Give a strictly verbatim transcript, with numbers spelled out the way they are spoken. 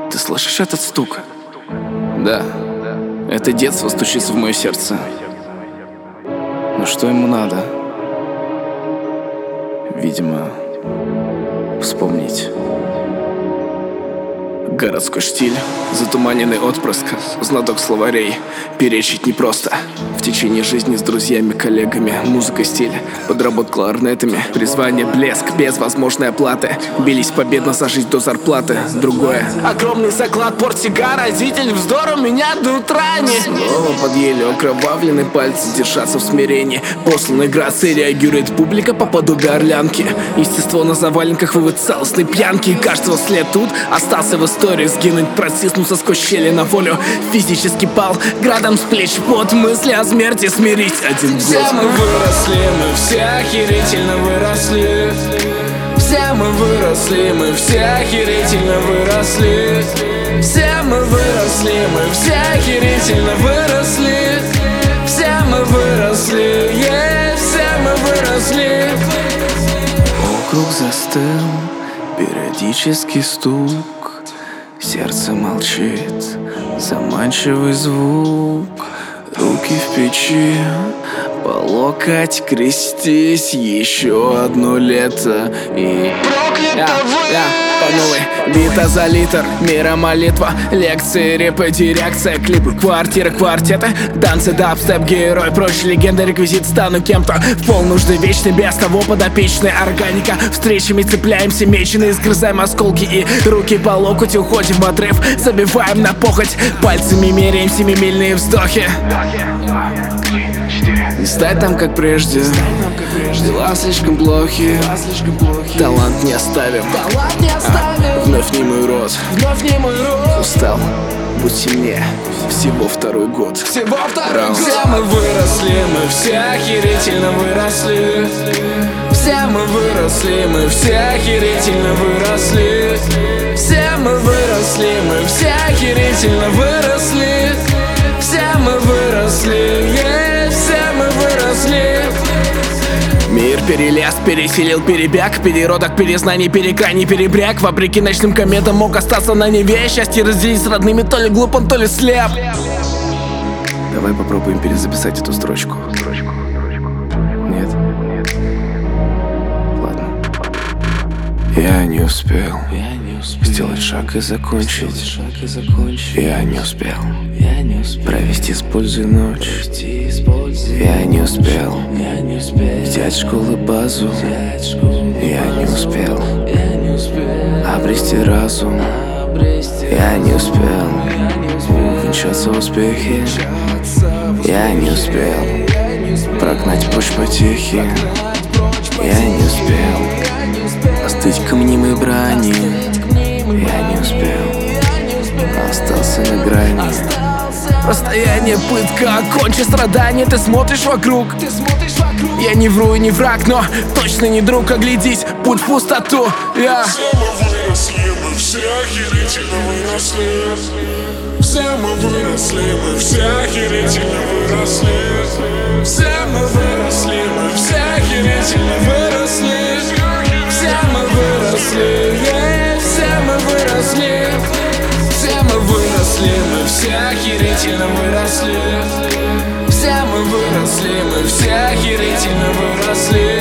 Ты слышишь этот стук? Да, это детство стучится в мое сердце. Но что ему надо? Видимо, вспомнить. Городской штиль, затуманенный отпрыск, знаток словарей, перечить непросто. В течение жизни с друзьями, коллегами, музыка, стиль, подработка кларнетами, призвание, блеск, без возможной оплаты. Бились победно за жизнь до зарплаты. Другое. Огромный заклад, портсигар, родитель вздор у меня до утра не. Снова под елью окровавленные пальцы держатся в смирении. Посланной грацией реагирует публика по подобию орлянки. Естество на заваленках, вывод целостной пьянки. Кажется, след тут остался в истории. Сгинуть, протиснуться сквозь щели на волю. Физически пал градом с плеч под мысли о смерти смирить один год. Все мы выросли, мы все охерительно выросли. Все мы выросли, мы все охерительно выросли. Все мы выросли, мы все охерительно выросли. Все мы выросли, yeah, все мы выросли. Округ застыл, периодический стук. Сердце молчит, заманчивый звук. Руки в печи, по локоть крестись. Еще одно лето и... Проклято вы! Я, по новой, бита за литр, мира молитва. Лекции, репы, дирекция, клипы, квартиры, квартеты, танцы, дабстеп, герой, прочие легенды, реквизит, стану кем-то. В пол нужды вечный, без того подопечная органика. Встречами цепляемся, меченые, сгрызаем осколки и руки по локоть, уходим в отрыв, забиваем на похоть, пальцами меряем семимильные вздохи. Не стать там, как прежде, дела слишком плохи, талант не оставим, а, вновь не мой род, устал, будь сильнее, всего второй год. Всего второй год. Все мы выросли, мы все охерительно выросли. Все мы выросли, мы все охерительно выросли. Все мы выросли, мы все охерительно выросли. Все мы выросли, yeah, все мы выросли. Мир перелез, переселил, перебег, переродок, перезнаний, перекрайний, перебряк. Вопреки ночным кометам мог остаться на Неве. Счастье разделить с родными, то ли глуп он, то ли слеп. Давай попробуем перезаписать эту строчку. Нет? Ладно. Я не успел сделать шаг и закончить. Я не успел провести с пользой ночь. Я не успел взять школы базу. Я не успел обрести разум. Я не успел увенчаться в успехе. Я не успел прогнать прочь потехи. Я не успел остыть к мнимой брани. Я не успел, остался на грани. Расстояние, пытка, окончи страдания. Ты смотришь вокруг. Я не вру и не враг, но точно не друг. Оглядись, путь в пустоту. Я... Все мы выросли, мы все охерительно выросли. Все мы выросли, мы все охерительно выросли. Все мы выросли, мы все охерительно выросли. Все мы выросли, yeah, все мы выросли. Все мы выросли, мы все охерительно выросли. Все мы выросли, мы все охерительно выросли.